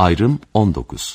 Ayrım 19.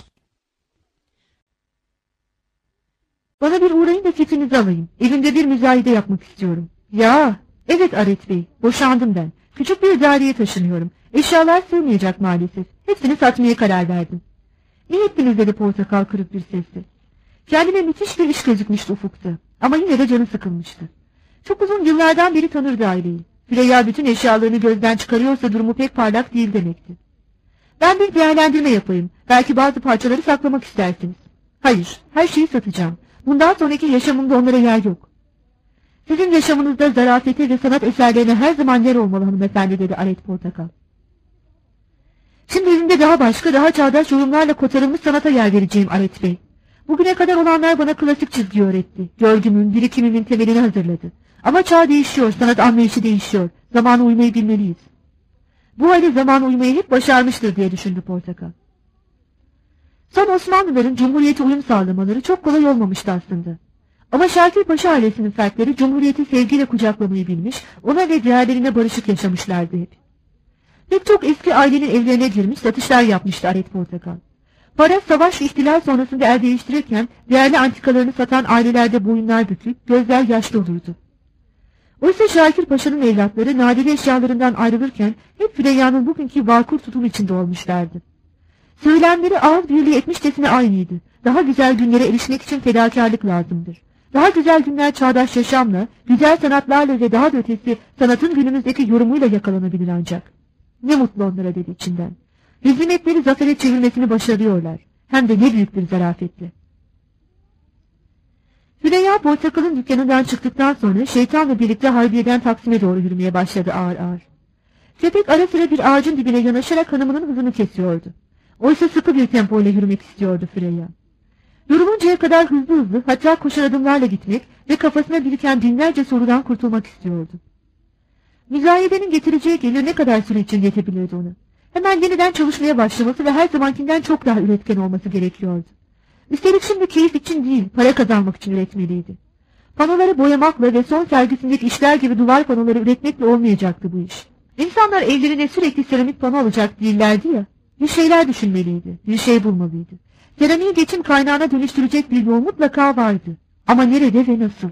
Bana bir uğrayın da fikrinizi alayım. Evimde bir müzayede yapmak istiyorum. Ya, evet Aret Bey, boşandım ben. Küçük bir daireye taşınıyorum. Eşyalar sığmayacak maalesef. Hepsini satmaya karar verdim. İyi ettiniz dedi Portakal kırık bir sesle. Kendime müthiş bir iş gözükmüştü ufukta. Ama yine de canı sıkılmıştı. Çok uzun yıllardan beri tanırdı aileyi. Süreyya bütün eşyalarını gözden çıkarıyorsa durumu pek parlak değil demekti. Ben bir değerlendirme yapayım. Belki bazı parçaları saklamak istersiniz. Hayır, her şeyi satacağım. Bundan sonraki yaşamımda onlara yer yok. Sizin yaşamınızda zarafete ve sanat eserlerine her zaman yer olmalı hanımefendi dedi Aret Portakal. Şimdi evimde daha başka, daha çağdaş yorumlarla kotarılmış sanata yer vereceğim Aret Bey. Bugüne kadar olanlar bana klasik çizgi öğretti. Görgümün, birikimimin temelini hazırladı. Ama çağ değişiyor, sanat anlayışı değişiyor. Zamana uymayı bilmeliyiz. Bu hali zamana uymayı hep başarmıştır diye düşündü Portakal. Son Osmanlıların Cumhuriyete uyum sağlamaları çok kolay olmamıştı aslında. Ama Şakir Paşa ailesinin fertleri Cumhuriyeti sevgiyle kucaklamayı bilmiş, ona ve diğerlerine barışık yaşamışlardı hep. Pek çok eski ailenin evlerine girmiş, satışlar yapmıştı Aret Portakal. Para, savaş ve ihtilal sonrasında el değiştirirken değerli antikalarını satan ailelerde boyunlar bükük, gözler yaşlı olurdu. Oysa Şakir Paşa'nın evlatları nadide eşyalarından ayrılırken hep Süreyya'nın bugünkü vakur tutum içinde olmuşlardı. Söylemleri ağız birliği etmişçesine aynıydı. Daha güzel günlere erişmek için fedakarlık lazımdır. Daha güzel günler çağdaş yaşamla, güzel sanatlarla ve daha da ötesi sanatın günümüzdeki yorumuyla yakalanabilir ancak. Ne mutlu onlara dedi içinden. Hizmetleri zafere çevirmesini başarıyorlar. Hem de ne büyük bir zarafetle. Süreyya Portakal'ın dükkanından çıktıktan sonra şeytanla birlikte Harbiye'den Taksim'e doğru yürümeye başladı ağır ağır. Köpek ara sıra bir ağacın dibine yanaşarak hanımının hızını kesiyordu. Oysa sıkı bir tempoyla yürümek istiyordu Süreyya. Yoruluncaya kadar hızlı hızlı, hatta koşar adımlarla gitmek ve kafasına biriken binlerce sorudan kurtulmak istiyordu. Müzayedenin getireceği gelir ne kadar süre için yetebilirdi ona. Hemen yeniden çalışmaya başlaması ve her zamankinden çok daha üretken olması gerekiyordu. Üstelik şimdi keyif için değil, para kazanmak için üretmeliydi. Panoları boyamakla ve son sergisindeki işler gibi duvar panoları üretmekle olmayacaktı bu iş. İnsanlar evlerine sürekli seramik pano alacak değillerdi ya. Bir şeyler düşünmeliydi, bir şey bulmalıydı. Seramiği geçim kaynağına dönüştürecek bir yol mutlaka vardı. Ama nerede ve nasıl?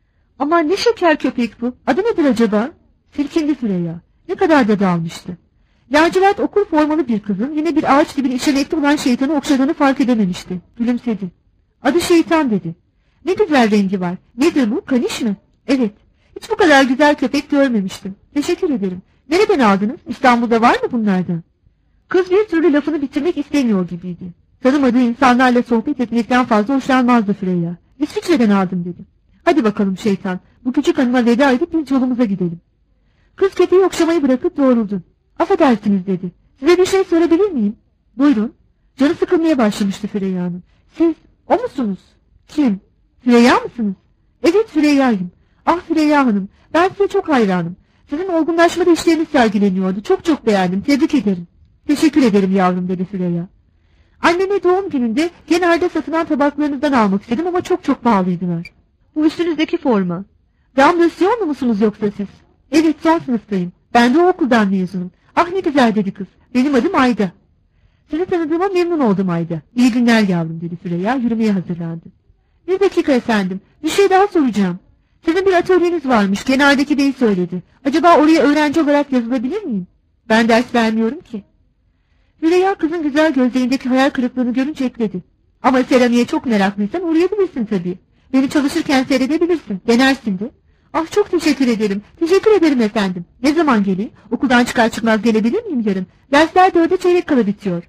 Ama ne şeker köpek bu, adı nedir acaba? Silkindi Süreyya, ne kadar da dağılmıştı. Lacivert okul formalı bir kızın yine bir ağaç dibine işemekte olan şeytanı okşadığını fark edememişti. Gülümsedi. Adı şeytan dedi. Ne güzel rengi var. Nedir bu? Kaniş mi? Evet. Hiç bu kadar güzel köpek görmemiştim. Teşekkür ederim. Nereden aldınız? İstanbul'da var mı bunlardan? Kız bir türlü lafını bitirmek istemiyor gibiydi. Tanımadığı insanlarla sohbet etmekten fazla hoşlanmazdı Süreyya. İsviçre'den aldım dedi. Hadi bakalım şeytan. Bu küçük hanıma veda edip biz yolumuza gidelim. Kız köpeği okşamayı bırakıp doğruldu. Affedersiniz dedi. Size bir şey sorabilir miyim? Buyurun. Canı sıkılmaya başlamıştı Süreyya'nın. Siz o musunuz? Kim? Süreyya mısınız? Evet Süreyya'yım. Ah Süreyya Hanım, ben size çok hayranım. Sizin olgunlaşmada işleriniz sergileniyordu. Çok çok beğendim. Tebrik ederim. Teşekkür ederim yavrum dedi Süreyya. Anneme doğum gününde genelde satılan tabaklarınızdan almak istedim ama çok çok pahalıydılar. Bu üstünüzdeki forma. Damlasyonlu musunuz yoksa siz? Evet son sınıftayım. Ben de o okuldan mezunum. Ah ne güzel dedi kız. Benim adım Ayda. Seni tanıdığıma memnun oldum Ayda. İyi günler yavrum dedi Süreyya yürümeye hazırlandı. Bir dakika efendim. Bir şey daha soracağım. Sizin bir atölyeniz varmış. Generdeki bey söyledi. Acaba oraya öğrenci olarak yazılabilir miyim? Ben ders vermiyorum ki. Süreyya kızın güzel gözlerindeki hayal kırıklığını görünce ekledi. Ama seramiğe çok meraklıysan uğrayabilirsin tabii. Beni çalışırken seyredebilirsin. Denersin de. Ah çok teşekkür ederim. Teşekkür ederim efendim. Ne zaman geleyim? Okuldan çıkar çıkmaz gelebilir miyim yarın? Dersler 4'e çeyrek kala bitiyor.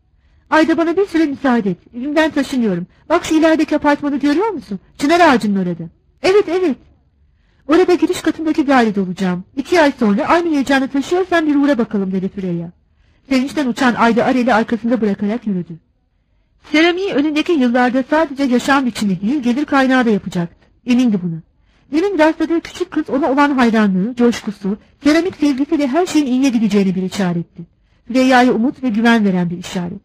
Ayda bana bir süre müsaade et. Evimden taşınıyorum. Bak şu ilerideki apartmanı görüyor musun? Çınar ağacının orada. Evet evet. Orada giriş katındaki dairede olacağım. 2 ay sonra aynı heyecanı taşıyorsan bir uğra bakalım dedi Süreyya. Sevinçten uçan Ayda Arel'i arkasında bırakarak yürüdü. Seramiği önündeki yıllarda sadece yaşam biçimi değil gelir kaynağı da yapacaktı. Emindi buna. Demin rastladığı küçük kız ona olan hayranlığı, coşkusu, seramik sevgisi ve her şeyin iyiye gideceğini bir işaretti. Süreyya'ya umut ve güven veren bir işaret.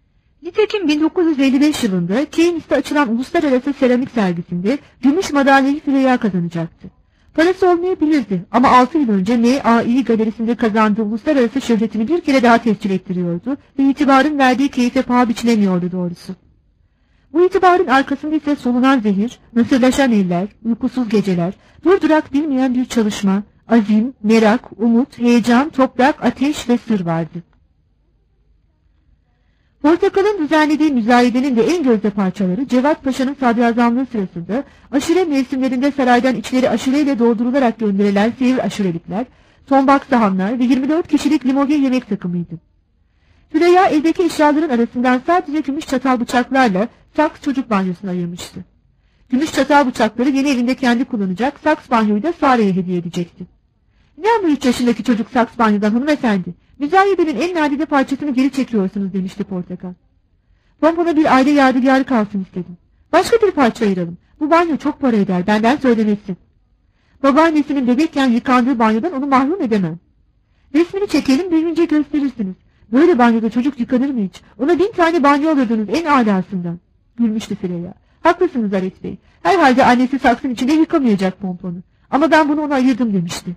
Nitekim 1955 yılında Keynes'te açılan uluslararası seramik sergisinde gümüş madalyayı Süreyya kazanacaktı. Parası olmayabilirdi ama 6 yıl önce MAI galerisinde kazandığı uluslararası şöhretini bir kere daha tescil ettiriyordu ve itibarın verdiği keyfe paha biçilemiyordu doğrusu. Bu itibarın arkasında ise solunan zehir, nasırlaşan eller, uykusuz geceler, durdurak bilmeyen bir çalışma, azim, merak, umut, heyecan, toprak, ateş ve sır vardı. Portakal'ın düzenlediği müzayedenin de en gözde parçaları Cevat Paşa'nın sadrazamlığı sırasında aşure mevsimlerinde saraydan içleri aşureyle doldurularak gönderilen seyir aşurelikler, tombak sahanlar ve 24 kişilik limovye yemek takımıydı. Süreyya eldeki eşyaların arasından sadece gümüş çatal bıçaklarla saks çocuk banyosuna ayırmıştı. Gümüş çatal bıçakları yeni evinde kendi kullanacak, saks banyoyu da Sare'ye hediye edecekti. Ne ama 3 yaşındaki çocuk saks banyodan hanımefendi? Müzayedenin en nadide parçasını geri çekiyorsunuz demişti Portakal. Pompona bir aile yadigarı kalsın istedim. Başka bir parça ayıralım. Bu banyo çok para eder, benden söylemesi. Babaannesinin bebekken yıkandığı banyodan onu mahrum edemem. Resmini çekelim, büyüyünce gösterirsiniz. Böyle banyoda çocuk yıkanır mı hiç? Ona 1000 tane banyo alırdınız en âlasından. Gülmüştü Süreyya. Haklısınız Aret Bey. Herhalde annesi saksın içinde yıkamayacak pomponu. Ama ben bunu ona ayırdım demişti.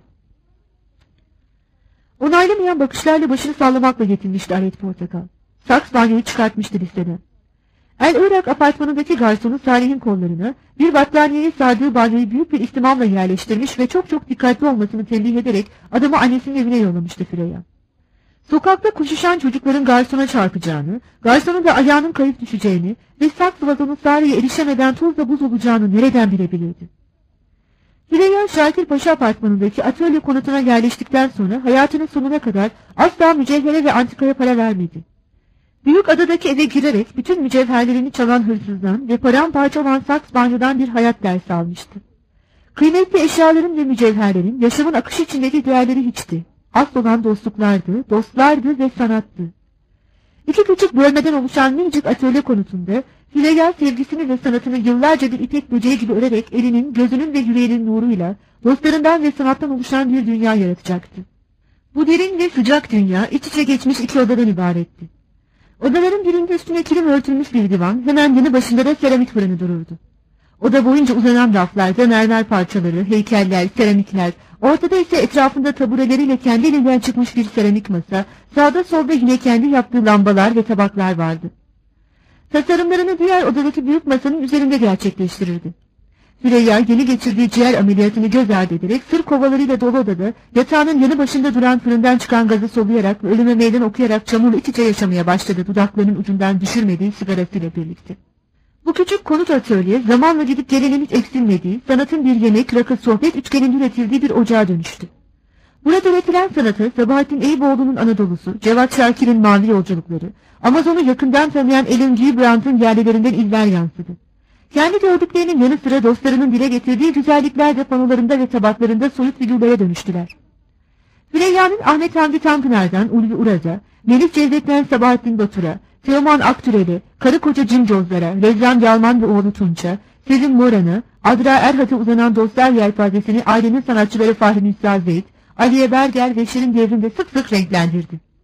Onaylamayan bakışlarla başını sallamakla yetinmişti Aret Portakal. Saks banyoyu çıkartmıştı listeden. El Irak apartmanındaki garsonu Salih'in kollarına bir battaniyeye sardığı banyoyu büyük bir ihtimamla yerleştirmiş ve çok dikkatli olmasını tembih ederek adamı annesinin evine yollamıştı Süreyya. Sokakta koşuşan çocukların garsona çarpacağını, garsonun da ayağının kayıp düşeceğini ve saks vazonu Salih'e erişemeden tozla buz olacağını nereden bilebilirdi? Süreyya Şakir Paşa apartmanındaki atölye konutuna yerleştikten sonra hayatının sonuna kadar asla mücevhere ve antikaya para vermedi. Büyük adadaki eve girerek bütün mücevherlerini çalan hırsızdan ve paramparça olan saks banyodan bir hayat dersi almıştı. Kıymetli eşyaların ve mücevherlerin yaşamın akışı içindeki değerleri hiçti. Asıl olan dostluklardı, dostlardı ve sanattı. 2 küçük bölmeden oluşan minicik atölye konutunda Süreyya sevgisini ve sanatını yıllarca bir ipek böceği gibi örerek elinin, gözünün ve yüreğinin nuruyla dostlarından ve sanattan oluşan bir dünya yaratacaktı. Bu derin ve sıcak dünya iç içe geçmiş 2 odadan ibaretti. Odaların birinde üstüne kilim örtülmüş bir divan, hemen yanı başında da seramik fırını dururdu. Oda boyunca uzanan raflarda mermer parçaları, heykeller, seramikler, ortada ise etrafında tabureleriyle kendi elinden çıkmış bir seramik masa, sağda solda yine kendi yaptığı lambalar ve tabaklar vardı. Tasarımlarını diğer odadaki büyük masanın üzerinde gerçekleştirirdi. Süreyya yeni geçirdiği ciğer ameliyatını göz ardı ederek sır kovalarıyla dolu odada yatağının yanı başında duran fırından çıkan gazı soluyarak ve ölüme meydan okuyarak çamurla iç içe yaşamaya başladı dudaklarının ucundan düşürmediği sigarasıyla birlikte. Bu küçük konut atölye zamanla gidip gelenin hiç eksilmediği, sanatın bir yemek, rakı, sohbet üçgeninde üretildiği bir ocağa dönüştü. Burada üretilen sanatı Sabahattin Eyüboğlu'nun Anadolu'su, Cevat Şakir'in Mavi Yolculukları, Amazon'u yakından tanıyan Ellen G. Brandt'ın yerlilerinden izler yansıdı. Kendi gördüklerinin yanı sıra dostlarının dile getirdiği güzellikler de panolarında ve tabaklarında soyut figürlere dönüştüler. Süreyya'nın Ahmet Hamdi Tanpınar'dan Ulvi Uraz'a, Melih Cevdet'ten Sabahattin Batur'a, Teoman Aktürel'e, karı koca Cimcozlar'a, Rezan Yalman ve oğlu Tunç'a, Sevim Moran'a, Adra Erhat'a uzanan dostlar yelpazesini ailenin sanatçıları Fahri Nüsra Zeyd, Aliye Berger ve Şirin Devrim'de sık sık renklendirdi.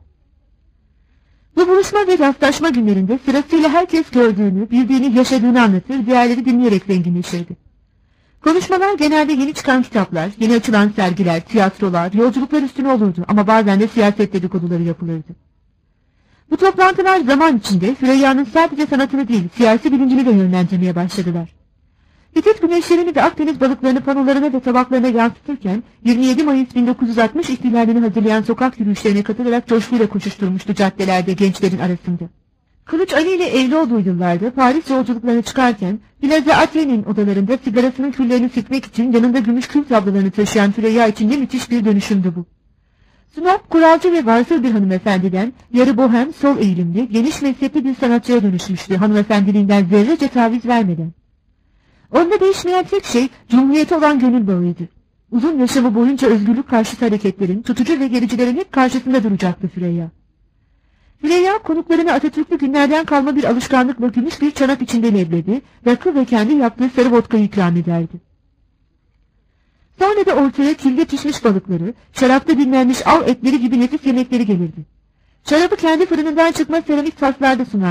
Bu buluşma ve rastlaşma günlerinde sırasıyla herkes gördüğünü, bildiğini, yaşadığını anlatır, diğerleri dinleyerek zenginleşirdi. Konuşmalar genelde yeni çıkan kitaplar, yeni açılan sergiler, tiyatrolar, yolculuklar üstüne olurdu ama bazen de siyaset dedikoduları yapılırdı. Bu toplantılar zaman içinde Süreyya'nın sadece sanatını değil, siyasi bilincini de yönlendirmeye başladılar. Hitit güneşlerini ve Akdeniz balıklarını panolarına ve tabaklarına yansıtırken 27 Mayıs 1960 ihtilalini hazırlayan sokak yürüyüşlerine katılarak coşkuyla koşuşturmuştu caddelerde gençlerin arasında. Kılıç Ali ile evli olduğu yıllarda Paris yolculuklarına çıkarken Plaza Athé'nin odalarında sigarasının küllerini sıkmak için yanında gümüş kül tablolarını taşıyan Süreyya için de müthiş bir dönüşümdü bu. Snob, kuralcı ve varsıl bir hanımefendiden yarı bohem, sol eğilimli, geniş mezhepli bir sanatçıya dönüşmüştü hanımefendiliğinden zerrece taviz vermeden. Onda değişmeyen tek şey cumhuriyete olan gönül bağıydı. Uzun yaşamı boyunca özgürlük karşıtı hareketlerin, tutucu ve gericilerin hep karşısında duracaktı Süreyya. Süreyya konuklarına Atatürk'lü günlerden kalma bir alışkanlıkla gümüş bir çanak içinde leblebi, rakı ve kendi yaptığı sarı vodkayı ikram ederdi. Sonra da ortaya kilde pişmiş balıkları, şarapta dinlenmiş av etleri gibi nefis yemekleri gelirdi. Şarabı kendi fırınından çıkma seramik taslarda sunardı.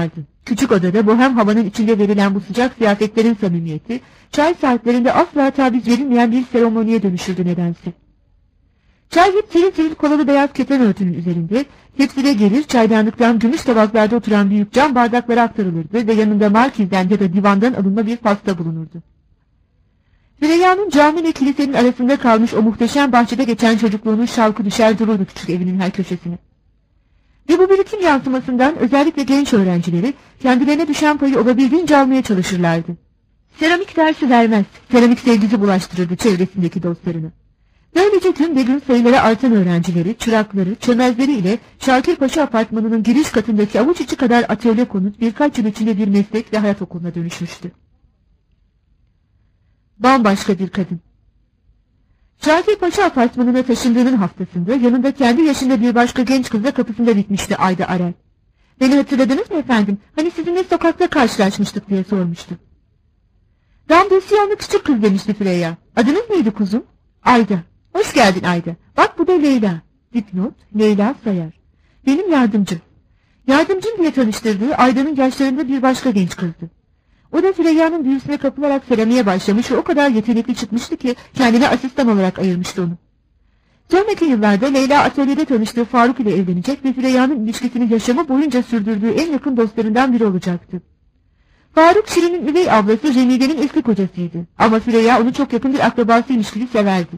Küçük odada bohem havanın içinde verilen bu sıcak ziyafetlerin samimiyeti, çay saatlerinde asla taviz verilmeyen bir seremoniye dönüşürdü nedense. Çay hep tiril tiril kolalı beyaz keten örtünün üzerinde, tepside gelir çaydanlıktan gümüş tabaklarda oturan büyük cam bardaklara aktarılırdı ve yanında markizden ya da divandan alınma bir pasta bulunurdu. Süreyya'nın cami ile kilisenin arasında kalmış o muhteşem bahçede geçen çocukluğunun şavkı düşer dururdu küçük evinin her köşesine. Ve bu birikim yansımasından özellikle genç öğrencileri kendilerine düşen payı olabildiğince almaya çalışırlardı. Seramik dersi vermez, seramik sevgisi bulaştırırdı çevresindeki dostlarını. Böylece gün ve gün sayıları artan öğrencileri, çırakları, çömezleri ile Şakirpaşa apartmanının giriş katındaki avuç içi kadar atölye konut birkaç yıl içinde bir meslek ve hayat okuluna dönüşmüştü. Bambaşka bir kadın. Şakirpaşa apartmanına taşındığının haftasında yanında kendi yaşında bir başka genç kızla kapısında bitmişti Ayda Arel. "Beni hatırladınız mı efendim? Hani sizinle sokakta karşılaşmıştık" diye sormuştu. "Damdesiyanlı küçük kız" demişti Freya. "Adınız neydi kuzum?" "Ayda." "Hoş geldin Ayda. Bak bu da Leyla." Dipnot, Leyla Sayar. "Benim yardımcım." Yardımcım diye tanıştırdığı Ayda'nın yaşlarında bir başka genç kızdı. O da Freyya'nın büyüsüne kapılarak seramiğe başlamış ve o kadar yetenekli çıkmıştı ki kendine asistan olarak ayırmıştı onu. Sonraki yıllarda Leyla atölyede tanıştığı Faruk ile evlenecek ve Freyya'nın ilişkisini yaşamı boyunca sürdürdüğü en yakın dostlarından biri olacaktı. Faruk, Şirin'in üvey ablası Cemile'nin eski kocasıydı ama Freyya onu çok yakın bir akrabasıymış gibi severdi.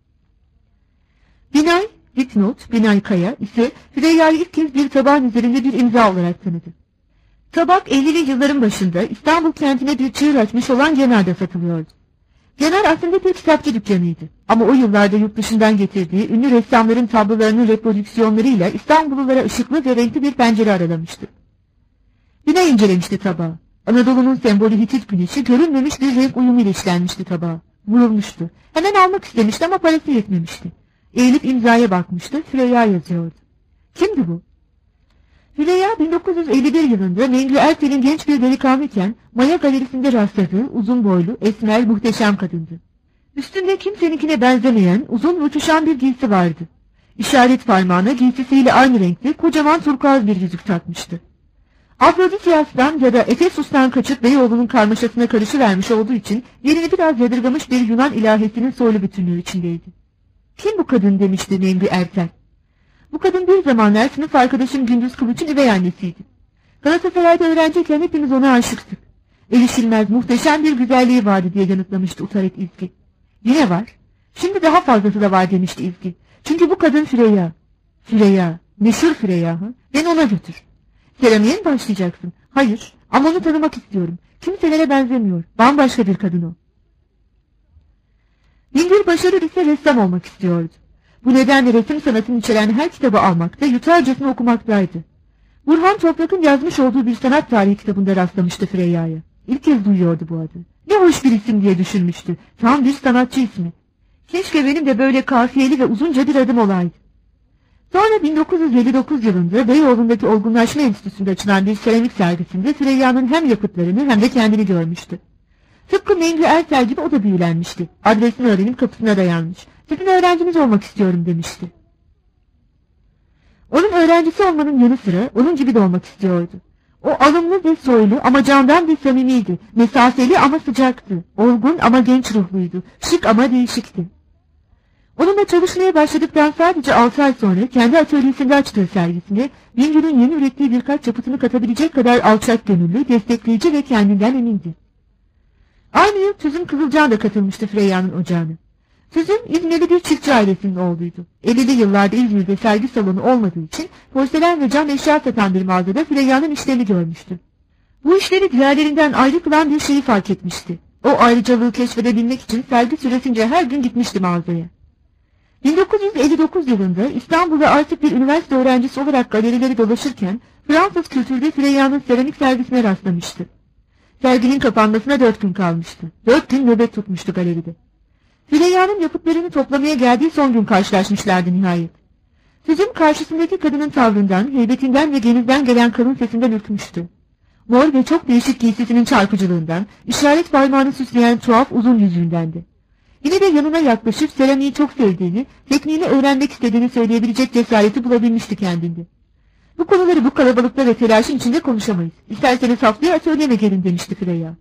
Binay, dipnot, Binay Kaya ise Freyya'yı ilk kez bir tabağın üzerinde bir imza olarak tanıdı. Tabak 50'li yılların başında İstanbul kentine bir çığır açmış olan Cenar'da satılıyordu. Cenar aslında bir kitapçı dükkanıydı ama o yıllarda yurt dışından getirdiği ünlü ressamların tablolarının reprodüksiyonlarıyla İstanbullulara ışıklı ve renkli bir pencere aralamıştı. Binay incelemişti tabağı. Anadolu'nun sembolü Hitit güneşi görülmemiş bir renk uyumuyla işlenmişti tabağa. Vurulmuştu. Hemen almak istemişti ama parası yetmemişti. Eğilip imzaya bakmıştı. Freyya yazıyordu. Kimdi bu? Freyya 1951 yılında Mengü Ertel'in genç bir delikanlıyken Maya Galerisi'nde rastladığı uzun boylu, esmer, muhteşem kadındı. Üstünde kimseninkine benzemeyen, uzun ve uçuşan bir giysi vardı. İşaret parmağına giysisiyle aynı renkli, kocaman turkuaz bir yüzük takmıştı. Afrodisyas'tan ya da Efesus'tan kaçıp Beyoğlu'nun karmaşasına karışıvermiş olduğu için yerini biraz yadırgamış bir Yunan ilahesinin soylu bütünlüğü içindeydi. "Kim bu kadın?" demişti Mengü Ertel. Bu kadın bir zamanlar sınıf arkadaşım Gündüz Kılıç'ın üvey annesiydi. Galatasaray'da öğrenciyken hepimiz ona aşıktık. Erişilmez, muhteşem bir güzelliği vardı diye yanıtlamıştı utaret İzgi. "Yine var. Şimdi daha fazlası da var" demişti İzgi. "Çünkü bu kadın Freyya." "Freyya, meşhur Freyya ha? Beni ona götür." "Seramiğe mi başlayacaksın?" "Hayır, ama onu tanımak istiyorum. Kimselere benzemiyor. Bambaşka bir kadın o." Mingir Başarır ise ressam olmak istiyordu. Bu nedenle resim sanatını içeren her kitabı almakta, yutarcasına okumaktaydı. Burhan Toprak'ın yazmış olduğu bir sanat tarihi kitabında rastlamıştı Freyya'ya. İlk kez duyuyordu bu adı. Ne hoş bir isim diye düşünmüştü. Tam bir sanatçı ismi. Keşke benim de böyle kafiyeli ve uzunca bir adım olaydı. Sonra 1959 yılında Beyoğlu'ndaki Olgunlaşma Enstitüsü'nde açılan bir seramik sergisinde Freyya'nın hem yapıtlarını hem de kendini görmüştü. Tıpkı Mengü Ertel gibi o da büyülenmişti. Adresini öğrenip kapısına dayanmış. "Sizin öğrenciniz olmak istiyorum" demişti. Onun öğrencisi olmanın yanı sıra onun gibi de olmak istiyordu. O alımlı ve soylu ama candan ve samimiydi. Mesafeli ama sıcaktı. Olgun ama genç ruhluydu. Şık ama değişikti. Onunla çalışmaya başladıktan sadece 6 ay sonra kendi atölyesinde açtığı sergisine Bingöl'ün yeni ürettiği birkaç yapıtını katabilecek kadar alçak gönüllü, destekleyici ve kendinden emindi. Aynı yıl Tüzün Kızılcan da katılmıştı Freyya'nın ocağına. Tüzün İzmirli bir çiftçi ailesinin oğluydu. 50'li yıllarda İzmir'de sergi salonu olmadığı için porselen ve cam eşya satan bir mağazada Freyya'nın işlerini görmüştü. Bu işleri diğerlerinden ayrı kılan bir şeyi fark etmişti. O ayrıcalığı keşfedebilmek için sergi süresince her gün gitmişti mağazaya. 1959 yılında İstanbul'da artık bir üniversite öğrencisi olarak galerileri dolaşırken Fransız kültürde Freyya'nın seramik sergisine rastlamıştı. Serginin kapanmasına 4 gün kalmıştı. 4 gün nöbet tutmuştu galeride. Freyya'nın yapıtlarını toplamaya geldiği son gün karşılaşmışlardı nihayet. Tüzün karşısındaki kadının tavrından, heybetinden ve genizden gelen kalın sesinden ürkmüştü. Mor ve çok değişik giysisinin çarpıcılığından, işaret parmağını süsleyen tuhaf uzun yüzüğündendi. Yine de yanına yaklaşıp seramiği çok sevdiğini, tekniğini öğrenmek istediğini söyleyebilecek cesareti bulabilmişti kendinde. Bu konuları bu kalabalıkta ve telaşın içinde konuşamayız. İsterseniz haftaya atölyeme gelin demişti Freya.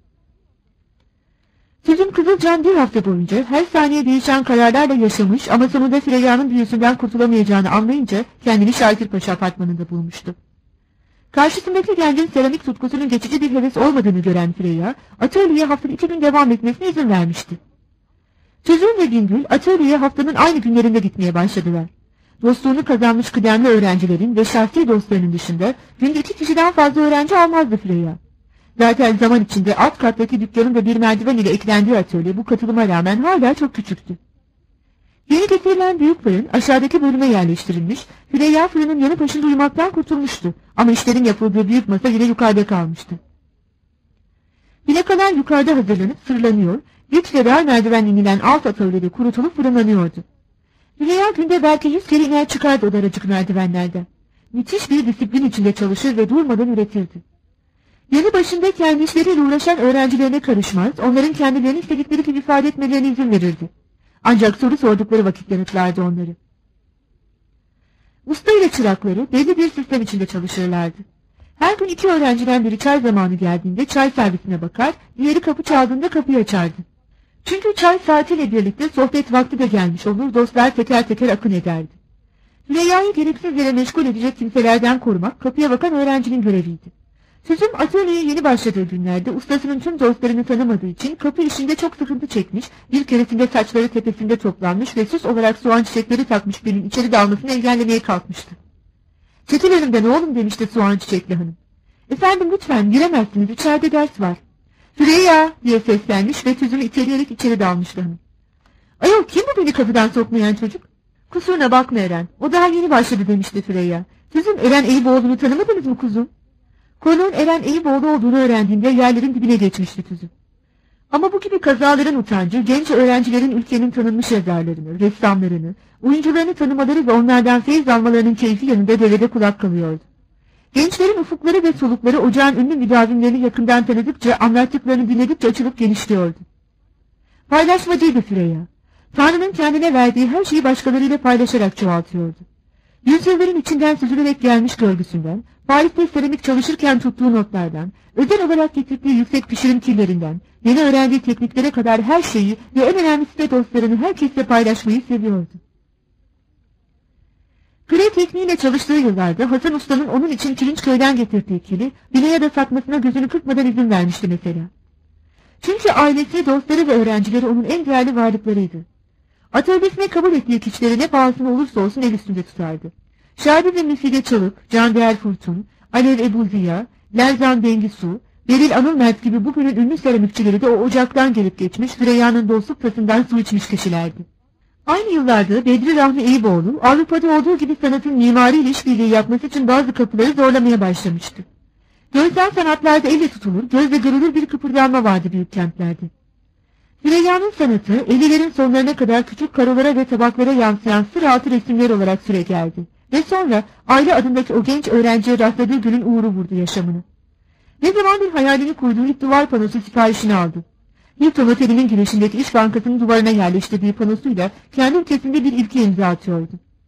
Sözüm Kızılcan bir hafta boyunca her saniye değişen kararlarla yaşamış ama sonunda Freya'nın büyüsünden kurtulamayacağını anlayınca kendini Şakirpaşa apartmanında bulmuştu. Karşısındaki gencin seramik tutkusunun geçici bir heves olmadığını gören Freya, atölyeye haftada 2 gün devam etmesine izin vermişti. Çocuğun ve Bingül atölyeye haftanın aynı günlerinde gitmeye başladılar. Dostluğunu kazanmış kıdemli öğrencilerin ve şahsi dostlarının dışında günde 2 kişiden fazla öğrenci almazdı Freya. Zaten zaman içinde alt kattaki dükkanın da bir merdiven ile eklendiği atölye bu katılıma rağmen hala çok küçüktü. Yeni getirilen büyük fırın aşağıdaki bölüme yerleştirilmiş, Freya fırının yanı başında uyumaktan kurtulmuştu ama işlerin yapıldığı büyük masa yine yukarıda kalmıştı. Plakalar yukarıda hazırlanıp sırlanıyor, güç ve dar merdiven inilen alt atölyede kurutulup fırınlanıyordu. Freya günde belki 100 kere iner çıkardı o daracık merdivenlerden. Müthiş bir disiplin içinde çalışır ve durmadan üretirdi. Yanı başında kendi işleriyle uğraşan öğrencilerine karışmaz, onların kendilerini istedikleri gibi ifade etmelerine izin verirdi. Ancak soru sordukları vakit yanıtlardı onları. Usta ile çırakları belli bir sistem içinde çalışırlardı. Her gün 2 öğrenciden biri çay zamanı geldiğinde çay servisine bakar, diğeri kapı çaldığında kapıyı açardı. Çünkü çay saatiyle birlikte sohbet vakti de gelmiş olur, dostlar teker teker akın ederdi. Freyya'yı gereksiz yere meşgul edecek kimselerden korumak kapıya bakan öğrencinin göreviydi. Sözüm atölyeye yeni başladığı günlerde ustasının tüm dostlarını tanımadığı için kapı işinde çok sıkıntı çekmiş, bir keresinde saçları tepesinde toplanmış ve süs olarak soğan çiçekleri takmış birinin içeri dalmasını engellemeye kalkmıştı. "Çekil önümden oğlum," demişti soğan çiçekli hanım. "Efendim lütfen giremezsiniz, içeride ders var." "Freya!" diye seslenmiş ve tüzünü iteleyerek içeri dalmıştı hanım. "Ayol kim bu beni kapıdan sokmayan çocuk?" "Kusuruna bakma Eren, o daha yeni başladı," demişti Freya. "Tüzüm Eren Eyüboğlu'nu tanımadınız mı kuzum?" Konuğun Eren Eyüboğlu olduğunu öğrendiğinde yerlerin dibine geçmişti tüzü. Ama bu gibi kazaların utancı genç öğrencilerin ülkenin tanınmış yazarlarını, ressamlarını, oyuncularını tanımaları ve onlardan feyiz almalarının keyfi yanında devede kulak kalıyordu. Gençlerin ufukları ve solukları ocağın ünlü müdavimlerini yakından tanıdıkça, anlattıklarını dinledikçe açılıp genişliyordu. Paylaşmacıydı Freya. Tanrı'nın kendine verdiği her şeyi başkalarıyla paylaşarak çoğaltıyordu. Yüzyılların içinden süzülerek gelmiş görgüsünden, Paris'te seramik çalışırken tuttuğu notlardan, özel olarak getirdiği yüksek pişirim kirlerinden, yeni öğrendiği tekniklere kadar her şeyi ve en önemlisi de dostlarını herkesle paylaşmayı seviyordu. Kre tekniğiyle çalıştığı yıllarda Hasan Usta'nın onun için Pirinçköy'den getirdiği kili, bileye de satmasına gözünü kırpmadan izin vermişti mesela. Çünkü ailesi, dostları ve öğrencileri onun en değerli varlıklarıydı. Atölyesine kabul ettiği kişileri ne pahasına olursa olsun el üstünde tutardı. Şadi ve Müfide Çalık, Candiğer Furtun, Alev Ebu Ziya, Lerzan Bengisu, Beril Anılmert gibi bugünün ünlü seramikçileri de o ocaktan gelip geçmiş, Freyya'nın dostluk tasından su içmiş kişilerdi. Aynı yıllarda Bedri Rahmi Eyüboğlu, Avrupa'da olduğu gibi sanatın mimari ile işbirliği yapması için bazı kapıları zorlamaya başlamıştı. Görsel sanatlarda elle tutulur, gözle görülür bir kıpırdanma vardı büyük kentlerde. Freyya'nın sanatı, 50'lerin sonlarına kadar küçük karolara ve tabaklara yansıyan sır altı resimler olarak süregeldi. Ve sonra Aile adındaki o genç öğrenciye rastladığı günün uğru vurdu yaşamını. Ne zamandır hayalini kurduğu ilk duvar panosu siparişini aldı. Hilton Oteli'nin girişindeki İş Bankası'nın duvarına yerleştirdiği panosuyla kendi ülkesinde bir ilke imza atıyordu.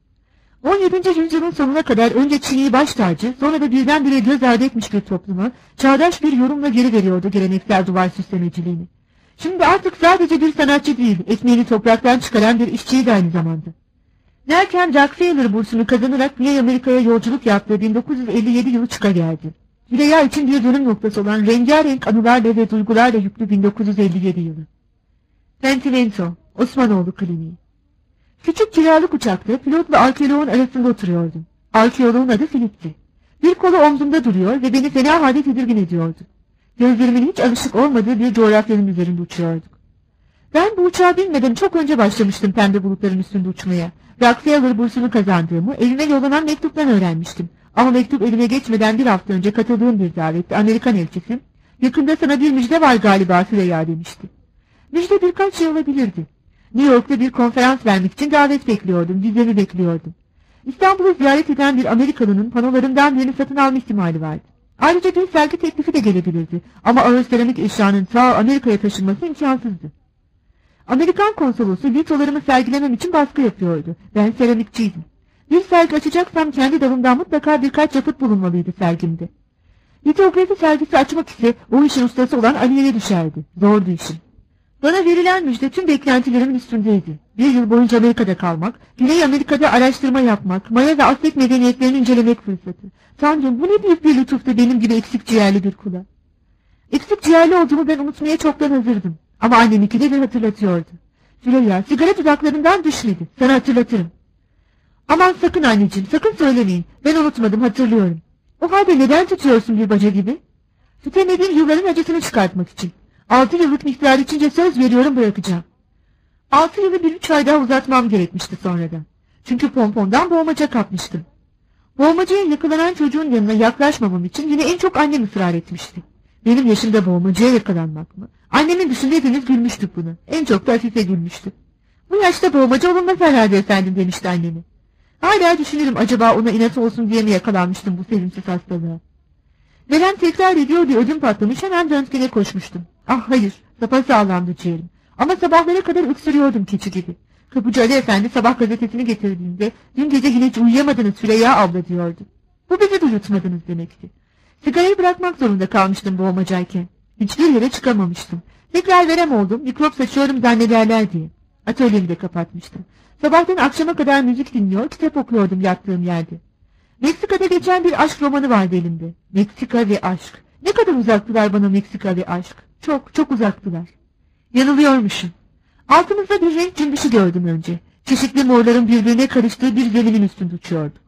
17. yüzyılın sonuna kadar önce Çin'i baş tacı, sonra da birdenbire göz ardı etmiş bir topluma çağdaş bir yorumla geri veriyordu geleneksel duvar süslemeciliğini. Şimdi artık sadece bir sanatçı değil, ekmeğini topraktan çıkaran bir işçiydi aynı zamanda. Derken Rockefeller bursunu kazanarak Güney Amerika'ya yolculuk yaptığı 1957 yılı çıka geldi. Freya için bir dönüm noktası olan rengarenk anılarla ve duygularla yüklü 1957 yılı. Pentimento, Osmanoğlu Kliniği. Küçük kiralık uçakta pilotla arkeoloğun arasında oturuyordum. Arkeoloğun adı Filip'ti. Bir kolu omzumda duruyor ve beni fena halde tedirgin ediyordu. Gözlerimin hiç alışık olmadığı bir coğrafyanın üzerinde uçuyorduk. Ben bu uçağa binmeden çok önce başlamıştım pembe bulutların üstünde uçmaya. Rockefeller bursunu kazandığımı evime yollanan mektuptan öğrenmiştim. Ama mektup elime geçmeden bir hafta önce katıldığım bir davette Amerikan elçisi, "Yakında sana bir müjde var galiba Freya," demişti. Müjde birkaç şey olabilirdi. New York'ta bir konferans vermek için davet bekliyordum, vizemi bekliyordum. İstanbul'u ziyaret eden bir Amerikalının panolarından birini satın alma ihtimali vardı. Ayrıca bir sergi teklifi de gelebilirdi ama ağır seramik eşyanın ta Amerika'ya taşınması imkansızdı. Amerikan konsolosu litolarımı sergilemem için baskı yapıyordu. Ben seramikçiydim. Bir sergi açacaksam kendi dalımdan mutlaka birkaç yapıt bulunmalıydı sergimde. Litografi sergisi açmak ise o işin ustası olan Aliye'ye düşerdi. Zordu işim. Bana verilen müjde tüm beklentilerimin üstündeydi. Bir yıl boyunca Amerika'da kalmak, Güney Amerika'da araştırma yapmak, Maya ve Aztek medeniyetlerini incelemek fırsatı. Tanrım, bu ne büyük bir lütuftu benim gibi eksik ciğerli bir kula. Eksik ciğerli olduğumu ben unutmaya çoktan hazırdım. Ama annem ikide bir hatırlatıyordu. Süreyya, sigara dudaklarından düşmedi. Sana hatırlatırım. Aman sakın anneciğim, sakın söylemeyin. Ben unutmadım, hatırlıyorum. O halde neden tutuyorsun bir baca gibi? Tütemediğim yılların acısını çıkartmak için. 6 yıllık miktar içince söz veriyorum bırakacağım. 6 yılı 1-3 ay daha uzatmam gerekmişti sonradan. Çünkü pompondan boğmaca kapmıştım. Boğmacaya yakalanan çocuğun yanına yaklaşmamam için yine en çok annem ısrar etmişti. Benim yaşımda boğmacaya yakalanmak mı? Annemin dışında hepimiz gülmüştük buna. En çok da Afife gülmüştü. Bu yaşta boğmaca olunmaz herhalde efendim demişti annemi. Hala düşünürüm acaba ona inat olsun diye mi yakalanmıştım bu sevimsiz hastalığa. Veren tekrar ediyor diye ödüm patlamış, hemen röntgene koşmuştum. Ah hayır, sapasağlamdı ciğerim. Ama sabahlara kadar öksürüyordum keçi gibi. Kapıcı Ali Efendi sabah gazetesini getirdiğinde dün gece yine hiç uyuyamadınız Süreyya abla diyordu. Bu bizi de yutmadınız demekti. Sigarayı bırakmak zorunda kalmıştım boğmacayken. Hiçbir yere çıkamamıştım. Tekrar verem oldum, mikrop saçıyorum zannederler diye. Atölyemi de kapatmıştım. Sabahtan akşama kadar müzik dinliyor, kitap okuyordum yattığım yerde. Meksika'da geçen bir aşk romanı vardı elimde. Meksika ve aşk. Ne kadar uzaktılar bana Meksika ve aşk. Çok, çok uzaktılar. Yanılıyormuşum. Altımızda bir renk cümbüşü gördüm önce. Çeşitli morların birbirine karıştığı bir zeminin üstünde uçuyordu.